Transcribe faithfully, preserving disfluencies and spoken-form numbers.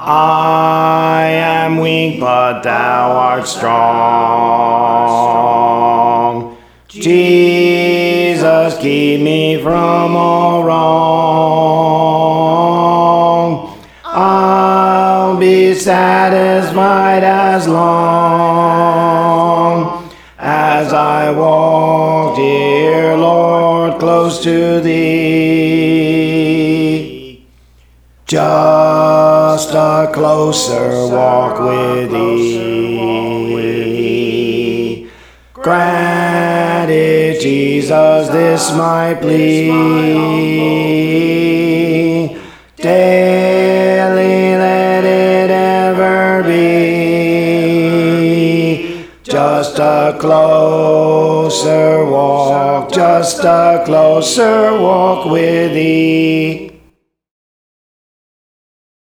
I am weak, but thou art strong. Jesus, keep me from all wrong. I'll be satisfied as long as I walk, dear Lord, close to thee. Just a closer walk with thee. Grant it, Jesus, this my plea. Daily let it ever be. Just a closer walk, just a closer walk with thee.